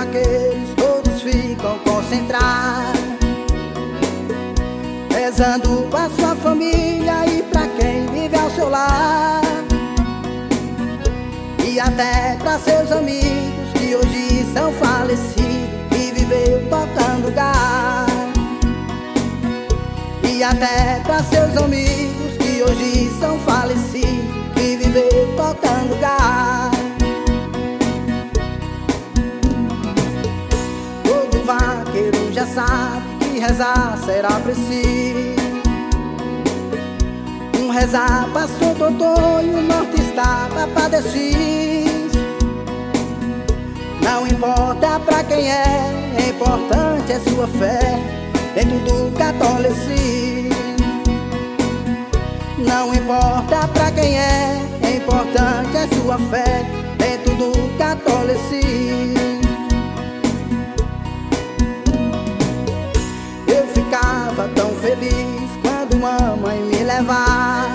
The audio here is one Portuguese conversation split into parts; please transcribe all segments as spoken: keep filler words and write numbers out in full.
vaqueiros todos ficam concentrados, rezando pra sua família e pra quem vive ao seu lado, e até pra seus amigos que hoje são falecidos e viveu tocando gado. E até pra seus amigos que hoje são falecidos e viveu tocando gado. Todo vaqueiro já sabe que rezar será preciso. Um rezar pra Santo Antônio, o norte está pra padecer. Não importa pra quem é, é importante é sua fé dentro do catolicismo. Não importa pra quem é, é importante é sua fé dentro do catolicismo. Eu ficava tão feliz quando mamãe me levava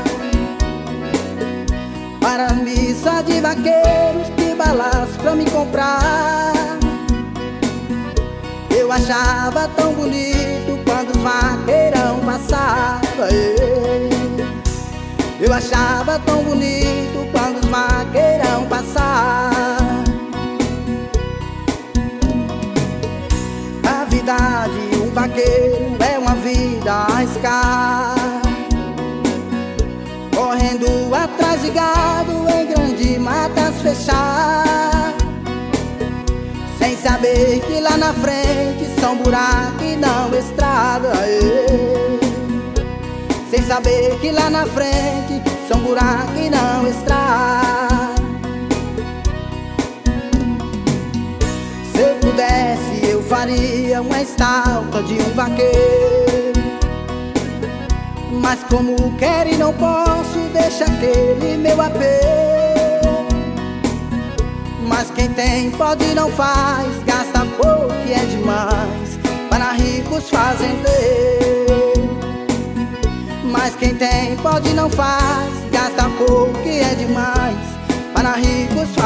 para a missa de vaqueiros, de balas pra me comprar. Eu achava tão bonito quando os vaqueirão passavam. Eu achava tão bonito quando os vaqueirão passavam. A vida de um vaqueiro é uma vida arriscada, correndo atrás de gado em grandes matas fechadas, sem saber que lá na frente são buracos e não estrada. Sem saber que lá na frente são buracos e não estrada. Se eu pudesse eu faria uma estátua de um vaqueiro, mas como quero e não posso, deixa aquele meu apelo. Mas quem tem pode e não faz, gasta pouco e é demais para ricos fazendeiros. Mas quem tem pode e não faz, gasta pouco e é demais para ricos fazendeiros.